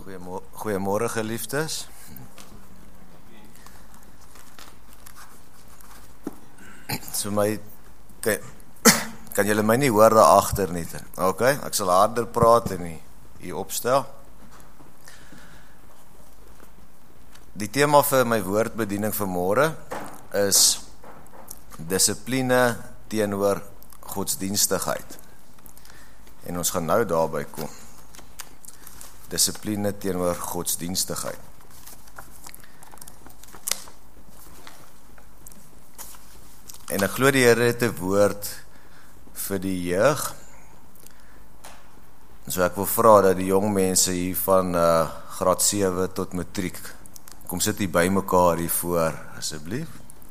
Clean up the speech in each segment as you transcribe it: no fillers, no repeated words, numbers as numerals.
Goeiemôre geliefdes. So kan julle my nie hoor daar agter nie. Okay, ek sal harder praat en hier opstel. Die tema vir my woordbediening vanmôre is dissipline teenoor godsdienstigheid. En ons gaan nou daarby kom. Dissipline teenoor godsdienstigheid. En ek glo die Here het 'n woord vir die jeug. So ek wil vra dat die jong mense hier van graad 7 tot matriek kom sit hier by mekaar hier voor asseblief.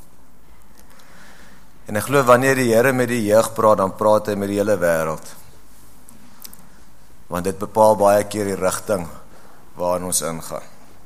En ek glo wanneer die Here met die jeug praat, dan praat hy met die hele wêreld. Want dit bepaal baie keer die rigting waarin ons ingaan.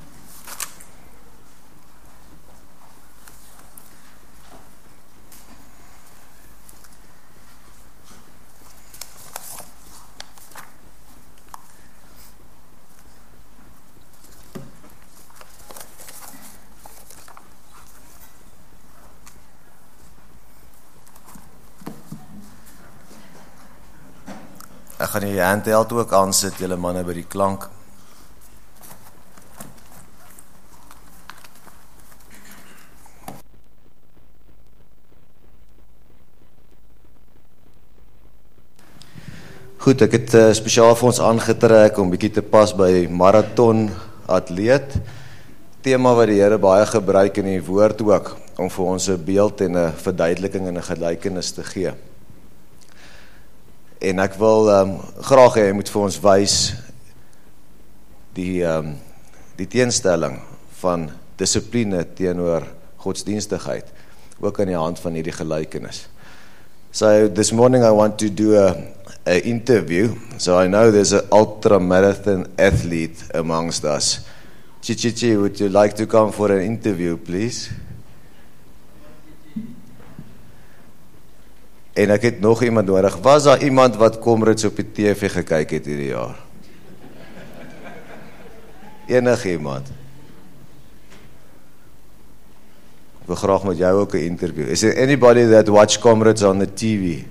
Ek gaan die handheld ook aansit, julle manne by die klank. Goed, ek het spesiaal vir ons aangetrek om bietjie te pas by marathon atleet. Tema wat die Here baie gebruik in die woord ook, om vir ons 'n beeld en 'n verduideliking en 'n gelykenis te gee. En ek wil graag hê hy moet vir ons wys die teenstelling van dissipline teenoor godsdienstigheid, ook aan die hand van hierdie gelykenis. So this morning I want to do a interview. So I know there's an ultra marathon athlete amongst us. Chichichi, would you like to come for an interview, please? En ek het nog iemand nodig. Was daar iemand wat Comrades op die TV gekyk het hierdie jaar? Enige iemand? Ek wil graag met jou ook 'n interview. Is there anybody that watch Comrades on the TV?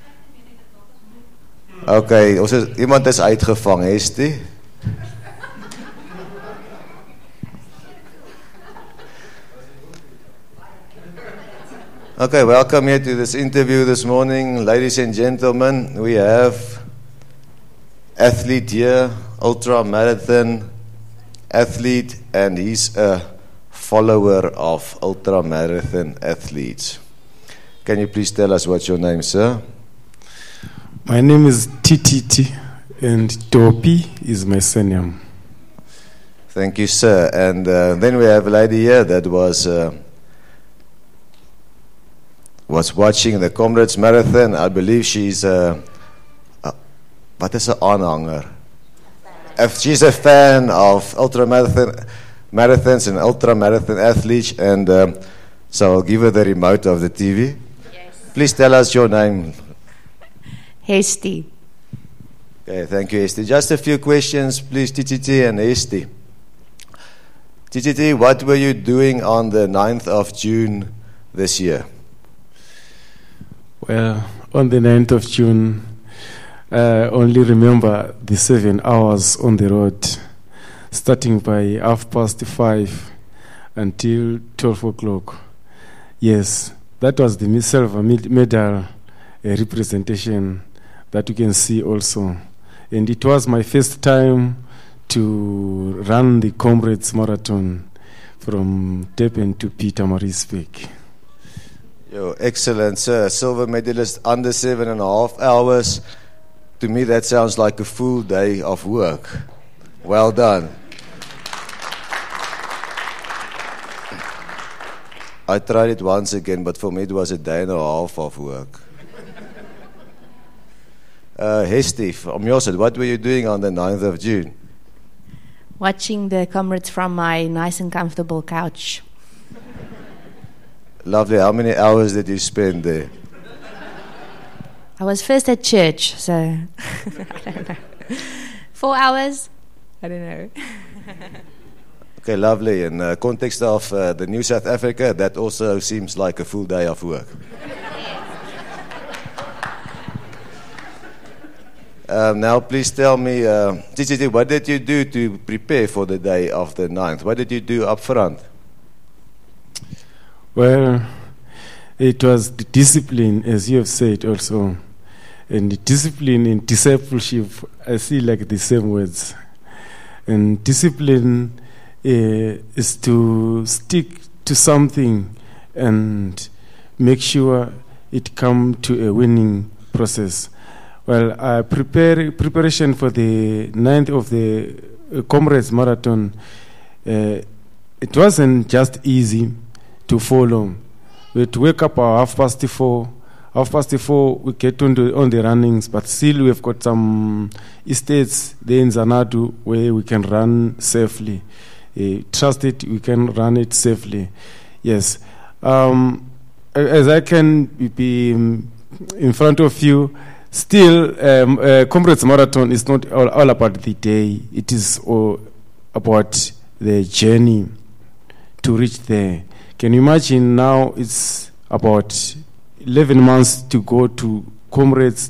Okay, iemand is uitgevang, Hestie. Okay, welcome here to this interview this morning, ladies and gentlemen. We have athlete here, ultra marathon athlete, and he's a follower of ultra marathon athletes. Can you please tell us what's your name, sir? My name is TTT, and Topi is my surname. Thank you, sir. And then we have a lady here that was watching the Comrades Marathon. I believe she's wat is 'n aanhanger? She's a fan of ultra marathons and ultra marathon athletes, and so I'll give her the remote of the TV. Yes. Please tell us your name. Hestie. Okay, thank you, Hestie. Just a few questions, please, TTT and Hestie. TTT, what were you doing on the 9th of June this year? Well, on the 9th of June, I only remember the 7 hours on the road, starting by 5:30 until 12 o'clock. Yes, that was the silver medal representation that you can see also. And it was my first time to run the Comrades Marathon from Durban to Pietermaritzburg. Yo, excellent, sir. Silver medalist under 7.5 hours. To me, that sounds like a full day of work. Well done. I tried it once again, but for me it was a day and a half of work. Hestie, from your side, what were you doing on the 9th of June? Watching the Comrades from my nice and comfortable couch. Lovely. How many hours did you spend there? I was first at church, so I don't know. 4 hours. I don't know. Okay, lovely. In the context of the New South Africa, that also seems like a full day of work. Now, please tell me, Titi, what did you do to prepare for the day of the 9th? What did you do up front? Well, it was the discipline, as you have said also. And the discipline in discipleship, I see like the same words. And discipline is to stick to something and make sure it come to a winning process. Well, preparation for the 9th of the Comrades Marathon, it wasn't just easy to follow. We had to wake up at 4:30. 4:30, we get on the runnings, but still we've got some estates there in Xanadu where we can run safely. Trust it, we can run it safely. Yes. As I can be in front of you, still, Comrades Marathon is not all about the day. It is all about the journey to reach there. Can you imagine now it's about 11 months to go to Comrades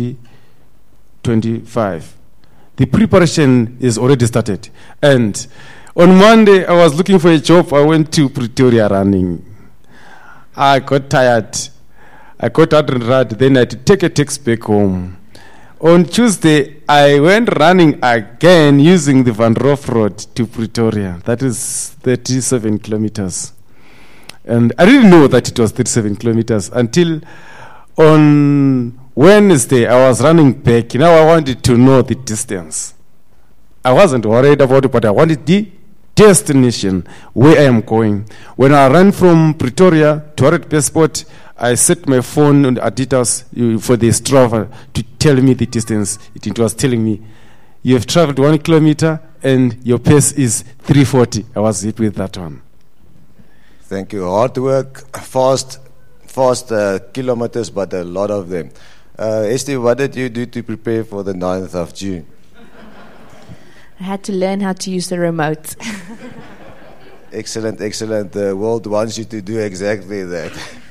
2025. The preparation is already started. And on Monday, I was looking for a job. I went to Pretoria running. I got tired. I got out and ran. Then I had to take a taxi back home. On Tuesday, I went running again using the Van Roof Road to Pretoria. That is 37 kilometers. And I didn't know that it was 37 kilometers until on Wednesday I was running back. Now I wanted to know the distance. I wasn't worried about it, but I wanted the destination, where I am going. When I ran from Pretoria to Harriet Passport, I set my phone on Adidas for the Strava to tell me the distance. It was telling me, you have traveled 1 kilometer and your pace is 340. I was hit with that one. Thank you. Hard work, fast kilometers, but a lot of them. Estie, what did you do to prepare for the 9th of June? I had to learn how to use the remote. Excellent. The world wants you to do exactly that.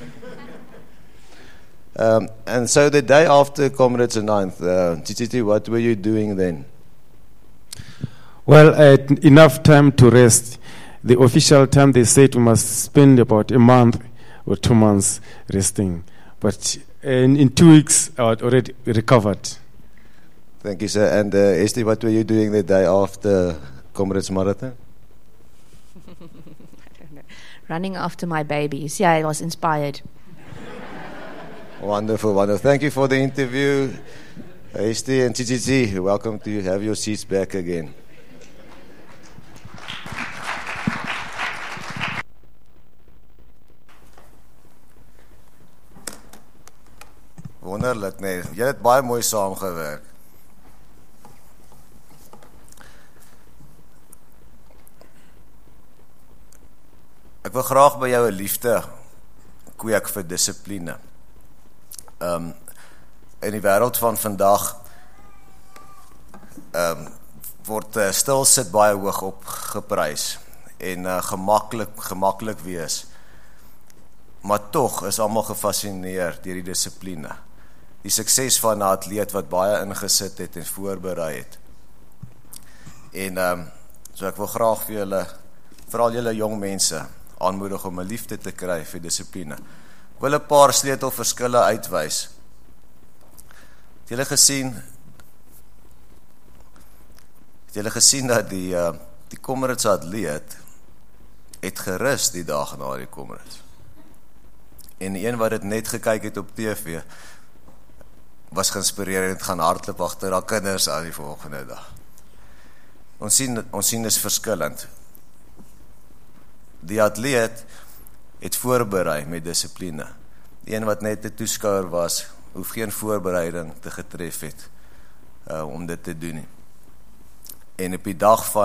And so the day after Comrades 9th, Titi, what were you doing then? Well, I had enough time to rest. The official time, they said we must spend about a month or 2 months resting. But in 2 weeks, I had already recovered. Thank you, sir. And Estie, what were you doing the day after Comrades Marathon? I don't know. Running after my babies. Yeah, I was inspired. Wonderful. Thank you for the interview. Estie and Titi, welcome to have your seats back again. Wonderlik, nee. Jy het baie mooi saamgewerk. Ek wil graag by jou 'n liefde kweek vir dissipline. In die wêreld van vandag word stilsit baie hoog opgeprys en gemaklik wees. Maar tog is almal gefassineer deur die dissipline. Die sukses van 'n atleet wat baie ingesit het en voorberei het. En so ek wil graag vir julle, veral julle jong mense, aanmoedig om 'n liefde te kry vir dissipline. Ek wil 'n paar sleutelverskille uitwys. Het julle gesien dat die Comrades atleet het gerus die dag na die Comrades. En die een wat dit net gekyk het op TV was geïnspireerd en gaan hardloop agter haar kinders aan die volgende dag. Ons sien is verskillend. Die atleet het voorberei met dissipline. Die een wat net 'n toeskouer was, hoef geen voorbereiding te getref het om dit te doen nie. En op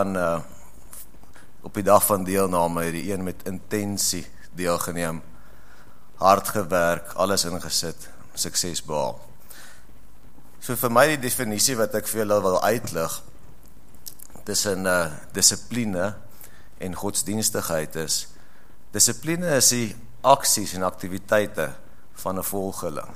die dag van deelname het die een met intensie deelgeneem, hard gewerk, alles ingesit, sukses behaal. So vir my die definisie wat ek vir julle wil uitlig, tussen dissipline en godsdienstigheid is, dissipline is die aksies en aktiwiteite van 'n volgeling.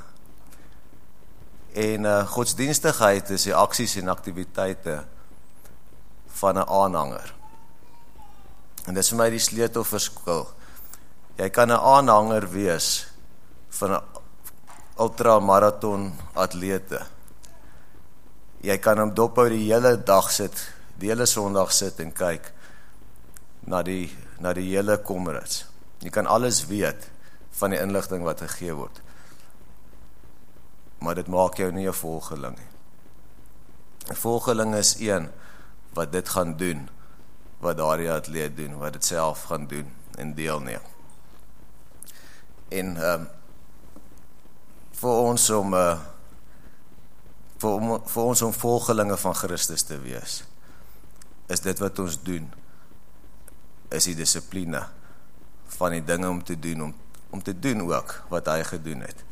En godsdienstigheid is die aksies en aktiwiteite van 'n aanhanger. En dis vir my die sleutelverskil. Jy kan 'n aanhanger wees van 'n ultramarathon atlete. Jy kan hom dophou die hele dag sit, die hele Sondag sit en kyk na die hele Comrades. Jy kan alles weet van die inligting wat gegee word. Maar dit maak jou nie 'n volgeling nie. 'n Volgeling is een wat dit gaan doen, wat daardie atleet doen, wat dit self gaan doen en deelneem. En vir ons om volgelinge van Christus te wees, is dit wat ons doen, is die dissipline van die dinge om te doen ook wat hy gedoen het.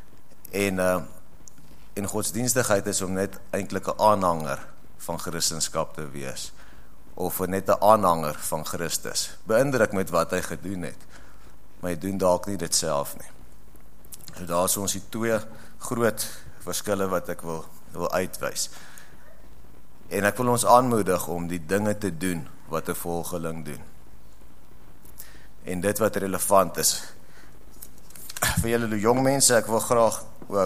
En godsdienstigheid is om net eintlik 'n aanhanger van Christendom te wees, of net 'n aanhanger van Christus, beïndruk met wat hy gedoen het, maar hy doen dalk nie dit self nie. So daar is ons die twee groot verskille wat ek wil uitwys. En ek wil ons aanmoedig om die dinge te doen wat 'n volgeling doen. En dit wat relevant is. Vir julle jong mense, ek wil graag,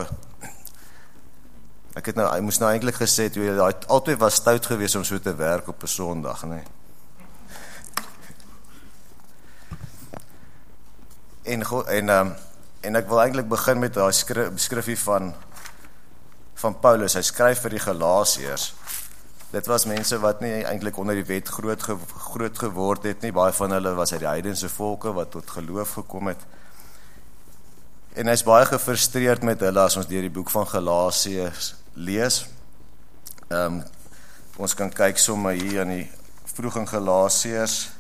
ek moes nou eintlik gesê het, jy altyd was stout geweest om so te werk op 'n Sondag, nee. En ek wil eintlik begin met daai beskrifie van Paulus. Hy skryf vir die Galasiërs. Dit was mense wat nie eintlik onder die wet groot geword het nie. Baie van hulle was uit die heidense volke wat tot geloof gekom het. En hy's baie gefrustreerd met hulle as ons deur die boek van Galasiërs lees. Ons kan kyk sommer hier aan die vroeg in Galasiërs.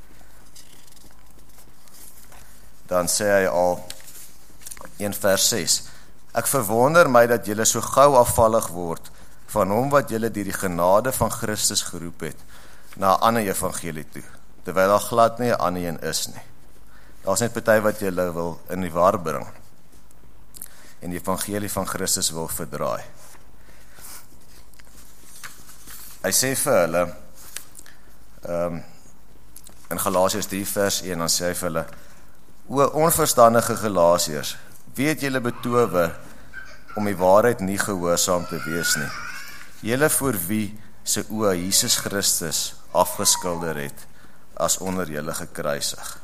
Dan sê hy al 1 vers 6. Ek verwonder my dat julle so gou afvallig word van hom wat julle deur die genade van Christus geroep het na 'n ander evangelie toe, terwyl daar glad nie 'n ander een is nie. Daar's net party wat julle wil in die war bring en die evangelie van Christus wil verdraai. Hy sê vir hulle in Galasiërs 3 vers 1, dan sê hy vir hulle: O onverstandige Galasiërs, wie het julle betowe om die waarheid nie gehoorsaam te wees nie? Julle voor wie se oë Jesus Christus afgeskilder het as onder julle gekruisig.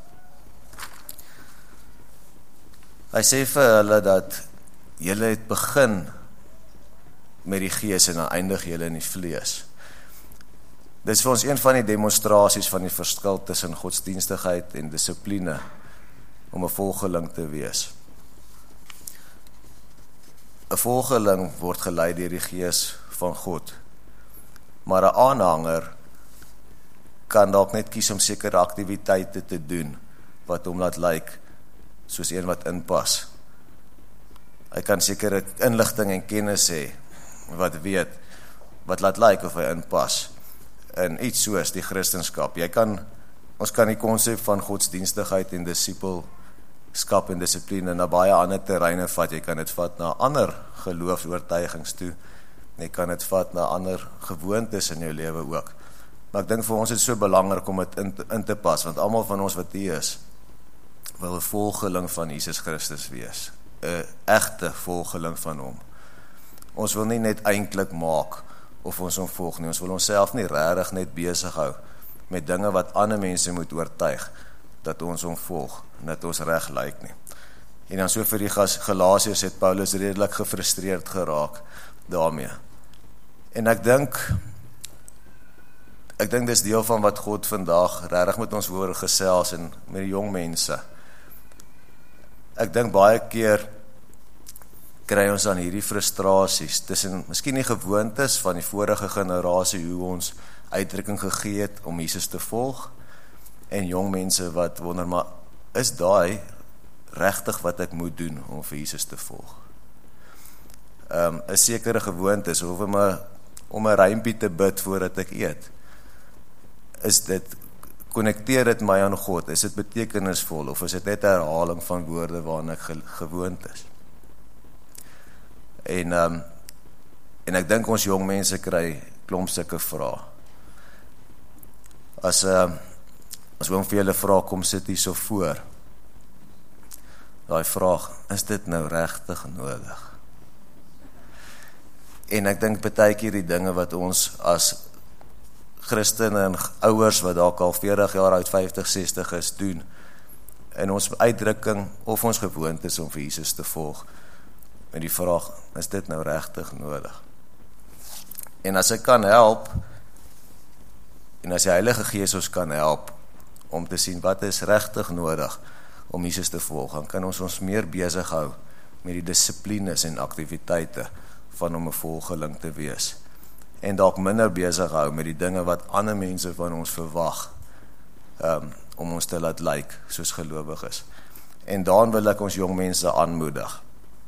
Hy sê vir hulle dat julle het begin met die gees en dan eindig julle in die vlees. Dit is vir ons een van die demonstrasies van die verskil tussen godsdienstigheid en dissipline om 'n volgeling te wees. 'n Volgeling word gelei deur die gees van God, maar 'n aanhanger kan dalk net kies om sekere aktiwiteite te doen wat hom laat lyk soos een wat inpas. Hy kan sekere inligting en kennis hê wat laat lyk of hy inpas in iets soos die Christendom. Ons kan die konsep van godsdienstigheid en disipelskap en dissipline na baie ander terreine vat. Jy kan dit vat na ander geloofsoortuigings toe. Jy kan dit vat na ander gewoontes in jou lewe ook. Maar ek dink vir ons is so belangrik om dit in te pas, want almal van ons wat hier is, wil 'n volgeling van Jesus Christus wees. 'n Egte volgeling van hom. Ons wil nie net eintlik maak of ons hom volg nie. Ons wil onsself nie regtig net besig hou met dinge wat ander mense moet oortuig dat ons hom volg en dat ons reg lyk nie. En dan so vir die Galasiërs het Paulus redelik gefrustreerd geraak daarmee. En ek dink dis deel van wat God vandag regtig met ons hoor gesels en met die jong mense. Ek dink baie keer kry ons dan hierdie frustrasies tussen miskien die gewoontes van die vorige generasie, hoe ons uitdrukking gegee het om Jesus te volg, en jong mense wat wonder, maar is daai regtig wat ek moet doen om vir Jesus te volg? 'n Sekere gewoontes, of om 'n rympie te bid voordat ek eet, is dit, connecteer dit my aan God, is dit betekenisvol, of is dit net 'n herhaling van woorde waaraan ek gewoond is? En ek dink ons jong mense kry klomp sulke vrae. As oom vir julle vra, kom sit hier so voor, daai vraag, is dit nou regtig nodig? En ek dink partykeer die dinge wat ons as Christene en ouers wat dalk al 40 jaar oud, 50, 60 is, doen, in ons uitdrukking, of ons gewoond is om vir Jesus te volg, met die vraag, is dit nou regtig nodig? En as ek kan help, en as die Heilige Gees ons kan help, om te sien wat is regtig nodig, om Jesus te volg, dan kan ons meer besig hou, met die dissiplines en aktiwiteite, van om 'n volgeling te wees. En dalk minder besig hou met die dinge wat ander mense van ons verwag, om ons te laat lyk, soos gelowiges. En daarin wil ek ons jong mense aanmoedig.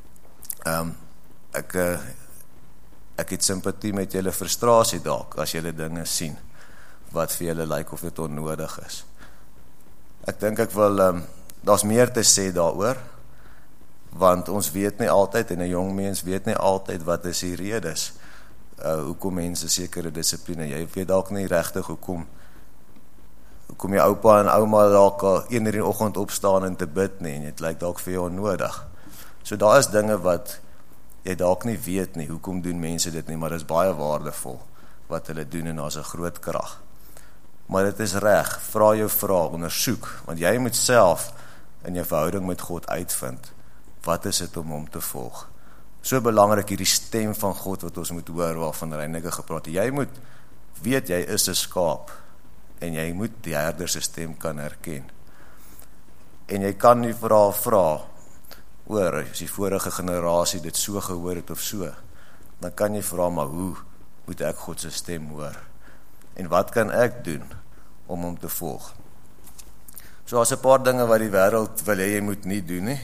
Ek het simpatie met julle frustrasie dalk, as julle dinge sien, wat vir julle lyk of dit onnodig is. Ek dink ek wil, daar's meer te sê daaroor, want ons weet nie altyd, en 'n jong mens weet nie altyd wat is die redes, hoekom mense sekere dissipline, jy weet dalk nie regtig hoekom jy oupa en ouma dalk 1 uur in die oggend opstaan en te bid nie, en dit lyk dalk vir jou onnodig. So daar is dinge wat jy dalk nie weet nie, hoekom doen mense dit nie, maar dit is baie waardevol wat hulle doen, en daar's 'n groot krag. Maar dit is reg, vra jou vrae, ondersoek, want jy moet self in jou verhouding met God uitvind, wat is dit om hom te volg? So belangrik hierdie stem van God wat ons moet hoor, waarvan Reineke gepraat het. Jy moet weet jy is 'n skaap, en jy moet die herder se stem kan herken. En jy kan nie vra, oor, as die vorige generasie dit so gehoor het of so, dan kan jy vra, maar hoe moet ek God se stem hoor? En wat kan ek doen om hom te volg? So as 'n paar dinge wat die wêreld wil hê jy moet nie doen nie.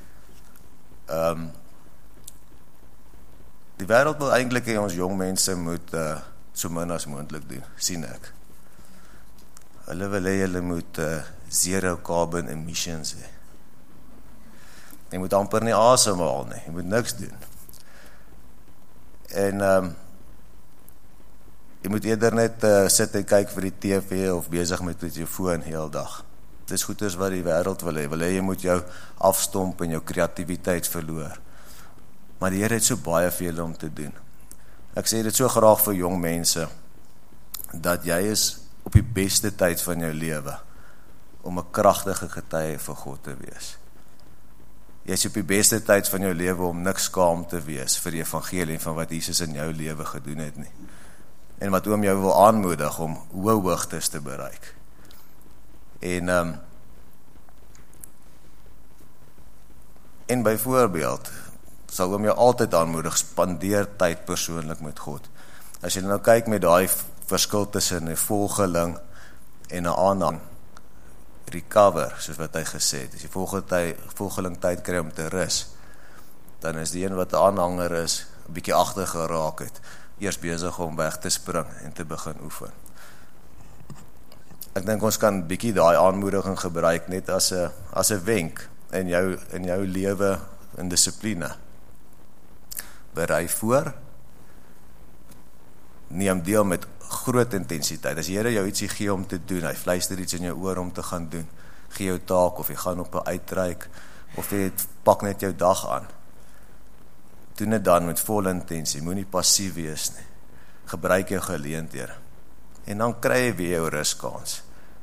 Die wêreld wil eintlik hê ons jong mense moet so min as moontlik doen, sien ek. Hulle wil hê hulle moet zero carbon emissions hê. Jy moet amper nie asemhaal nie, jy moet niks doen. En jy moet eerder net sit en kyk vir die TV of besig met jou foon heel dag. Dis goeders wat die wêreld wil hê jy moet jou afstomp en jou kreatiwiteit verloor. Maar die Here het so baie vir julle om te doen. Ek sê dit so graag vir jong mense, dat jy is op die beste tyd van jou lewe, om 'n kragtige getuie vir God te wees. Jy is op die beste tyd van jou lewe om niks skaam te wees vir die evangelie van wat Jesus in jou lewe gedoen het nie. En wat oom jou wil aanmoedig om hoë hoogtes te bereik. En byvoorbeeld, sal oom jou altyd aanmoedig, spandeer tyd persoonlik met God. As jy nou kyk met daai verskil tussen 'n volgeling en 'n aanhang, recover, soos wat hy gesê het, as jy volgeling tyd kry om te rus, dan is die een wat 'n aanhanger is, 'n bietjie agter geraak het, eers besig om weg te spring en te begin oefen. Ek dink ons kan bietjie daai aanmoediging gebruik net as 'n wenk in jou lewe in dissipline. Berei voor, neem deel met groot intensiteit. As die Here jou ietsie gee om te doen, hy fluister iets in jou oor om te gaan doen, gee jou taak, of jy gaan op 'n uitreik, of jy pak net jou dag aan. Doen dit dan met volle intensie, moenie passief wees nie. Gebruik jou geleenthede. En dan kry jy weer jou ruskans.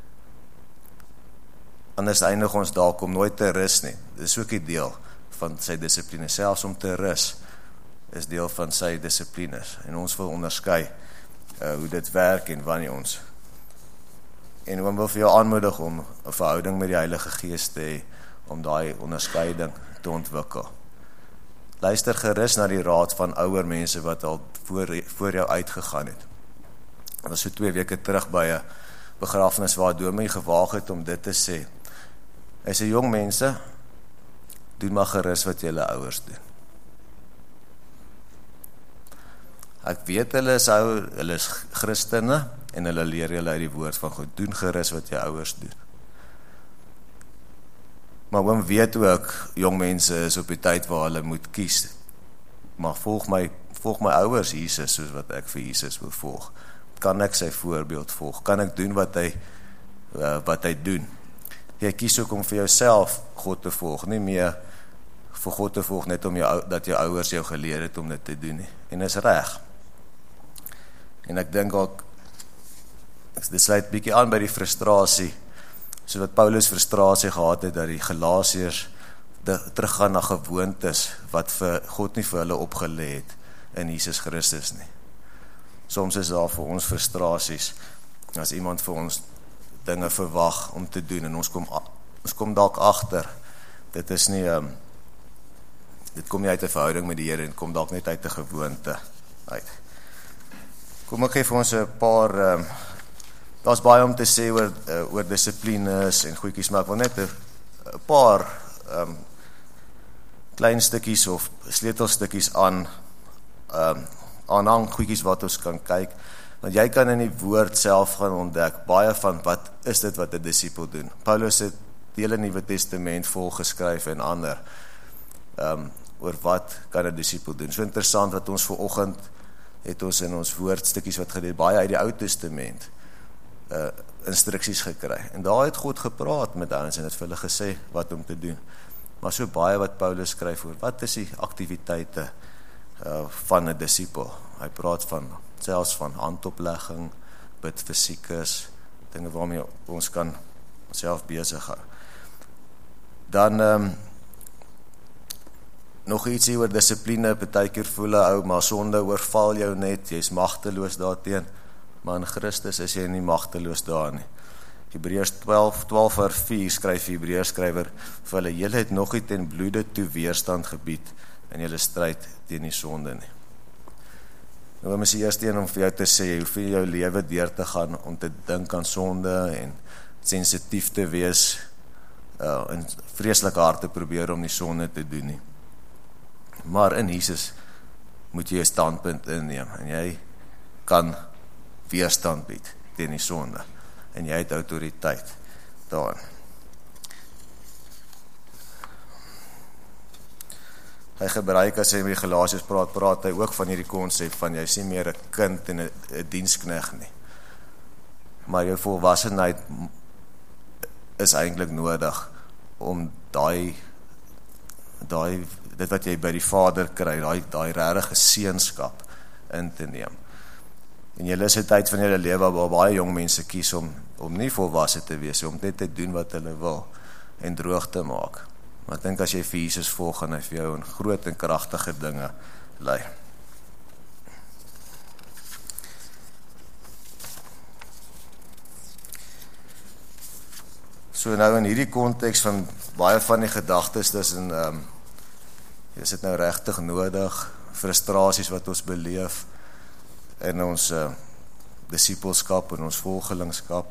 Anders eindig ons dalk om nooit te rus nie. Dit is ook 'n deel van sy dissipline. Selfs om te rus is deel van sy dissiplines. En ons wil onderskei hoe dit werk en wanneer ons. En ons wil vir jou aanmoedig om 'n verhouding met die Heilige Gees te hê, om daai onderskeiding te ontwikkel. Luister gerus na die raad van ouer mense wat al voor jou uitgegaan het. Dit was so 2 weke terug by 'n begrafnis waar 'n dominee gewaag het om dit te sê. Hy sê, jong mense, doen maar gerus wat julle ouers doen. Ek weet hulle is Christene en hulle leer julle uit die woord van God. Doen gerus wat jou ouers doen. Maar oom weet ook, jong mense is op die tyd waar hulle moet kies. Maar volg my ouers Jesus, soos wat ek vir Jesus wil volg. Kan ek sy voorbeeld volg? Kan ek doen wat hy doen? Jy kies ook om vir jouself God te volg, nie meer vir God te volg net om dat jou ouers jou geleer het om dit te doen nie. En is reg. En ek dink ook, dit sluit bietjie aan by die frustrasie, so wat Paulus frustrasie gehad het, dat die Galasiërs teruggaan na gewoontes, wat vir God nie vir hulle opgelê het, in Jesus Christus nie. Soms is daar vir ons frustrasies, as iemand vir ons dinge verwag om te doen, en ons kom dalk agter, dit is nie, dit kom nie uit 'n verhouding met die Here, dit kom dalk net uit 'n gewoonte uit. Kom ek gee vir ons 'n paar, daar's baie om te sê oor dissiplines en goedjies, maar ek wil net 'n paar klein stukkies of sleutelstukkies aanhang goedjies wat ons kan kyk, want jy kan in die woord self gaan ontdek, baie van wat is dit wat 'n disipel doen. Paulus het die hele Nuwe Testament volgeskryf en ander, oor wat kan 'n disipel doen. So interessant wat ons vanoggend het ons in ons woordstukkies wat gelees, baie uit die Ou Testament, instruksies gekry. En daar het God gepraat met ouens en het vir hulle gesê wat om te doen. Maar so baie wat Paulus skryf oor, wat is die aktiwiteite van 'n disipel? Hy praat selfs van handoplegging, bid vir siekes, dinge waarmee ons kan self besig hou. Dan nog ietsie oor dissipline, partykeer voel 'n ou, maar sonde oorval jou net, jy's magteloos daarteen, maar in Christus is jy nie magteloos daar nie. Hebreërs 12:4 skryf die Hebreërs skrywer vir hulle, julle het nog nie ten bloede toe weerstand gebied in julle stryd teen die sonde nie. Nou is die eerste een om vir jou te sê, hoeveel jou lewe deur te gaan om te dink aan sonde en sensitief te wees en vreeslik hard te probeer om die sonde te doen nie. Maar in Jesus moet jy 'n standpunt inneem en jy kan weerstand bied teen die sonde en jy het autoriteit daarin. Hy gebruik, as hy met die Galasiërs praat hy ook van hierdie konsep van jy is nie meer 'n kind en 'n dienskneg nie. Maar jou volwassenheid is eintlik nodig om dit wat jy by die Vader kry, daai regte seunskap in te neem. En julle is 'n tyd van julle lewe waar baie jong mense kies om nie volwasse te wees, om net te doen wat hulle wil en droog te maak. Maar ek dink as jy vir Jesus volg, gaan hy vir jou in groot en kragtige dinge lei. So nou in hierdie konteks van baie van die gedagtes tussen is dit nou regtig nodig, frustrasies wat ons beleef in ons disipelskap en ons volgelingskap,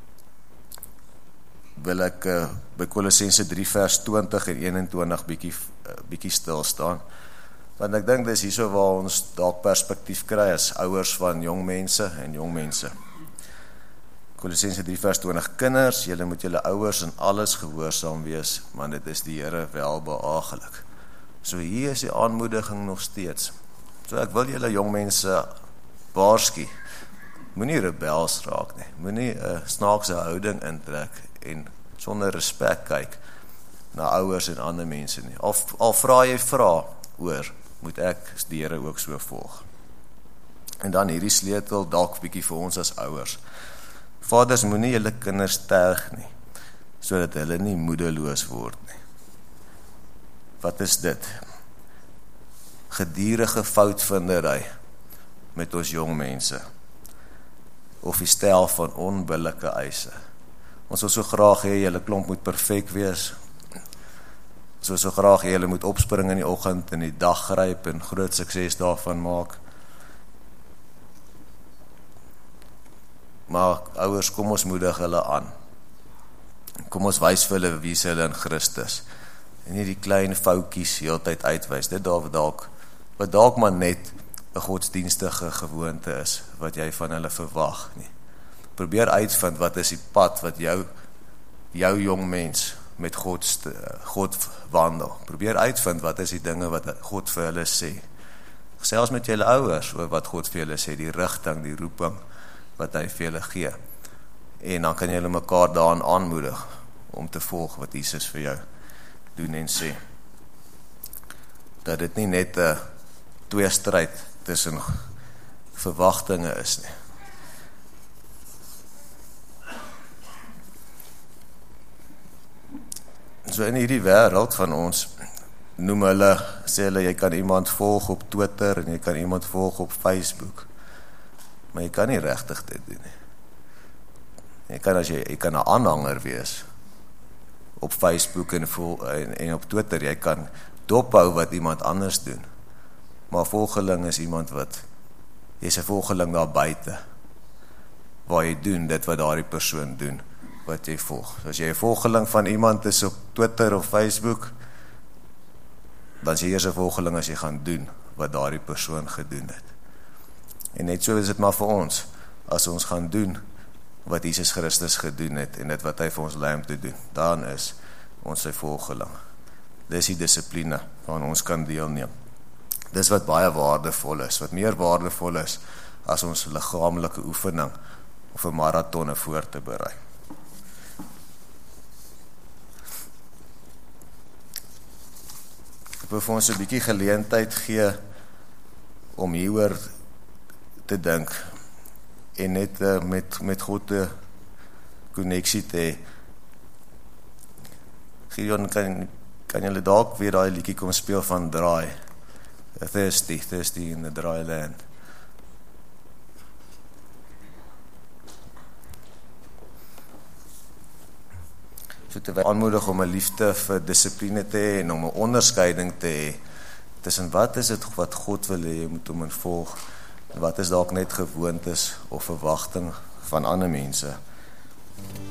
wil ek by Kolossense 3 vers 20 en 21 bietjie stil staan, want ek dink dis hierso waar ons dalk perspektief kry as ouers van jong mense en jong mense. Kolossense 3 vers 20, kinders, julle moet julle ouers in alles gehoorsaam wees, want dit is die Here welbehaaglik. So hier is die aanmoediging nog steeds. So ek wil julle jong mense waarsku, moenie rebels raak nie, moenie 'n snaakse houding intrek en sonder respek kyk na ouers en ander mense nie. Al vra jy oor, moet ek die Here ook so volg. En dan hierdie sleutel dalk bietjie vir ons as ouers. Vaders, moenie julle kinders terg nie, sodat hulle nie moedeloos word nie. Wat is dit? Gedurende foutvindery met ons jong mense, of die stel van onbillike eise. Ons wil so graag hê, julle klomp moet perfek wees, ons wil so graag hê, julle moet opspring in die oggend en die dag gryp en groot sukses daarvan maak. Maar ouers, kom ons moedig hulle aan. Kom ons wys vir hulle wie hulle in Christus. En nie die klein foutjies heeltyd uitwys. Dit wat dalk maar net 'n godsdienstige gewoonte is, wat jy van hulle verwag nie. Probeer uitvind wat is die pad wat jou jong mens met God wandel. Probeer uitvind wat is die dinge wat God vir hulle sê. Selfs met julle ouers oor wat God vir julle sê, die rigting, die roeping wat hy vir julle gee. En dan kan julle mekaar daarin aanmoedig om te volg wat Jesus vir jou doen en sê. Dat dit nie net 'n tweestryd tussen verwagtinge is nie. So in hierdie wêreld van ons sê hulle jy kan iemand volg op Twitter en jy kan iemand volg op Facebook. Maar jy kan nie regtig dit doen nie. Jy kan 'n aanhanger wees op Facebook en op Twitter. Jy kan dophou wat iemand anders doen. Maar volgeling is iemand jy's 'n volgeling daar buite. Waar jy doen dit wat daardie persoon doen, wat jy volg. So as jy 'n volgeling van iemand is op Twitter of Facebook, dan is jy eers 'n volgeling as jy gaan doen wat daardie persoon gedoen het. En net so is dit maar vir ons, as ons gaan doen wat Jesus Christus gedoen het, en dit wat hy vir ons lei om te doen, dan is ons sy volgeling. Dis die dissipline waaraan ons kan deelneem. Dis wat baie waardevol is, wat meer waardevol is as ons liggaamlike oefening of 'n marathon voor te berei. Ek wil vir ons 'n bietjie geleentheid gee om hieroor te dink en net met God 'n koneksie te hê. Gideon, kan julle dalk weer daai liedjie kom speel van Dry? Thirsty in the dry land. So te aanmoedig om 'n liefde vir dissipline te hê en om 'n onderskeiding te hê tussen wat is dit wat God wil hê jy moet hom volg en wat is dalk net gewoontes of verwagting van ander mense.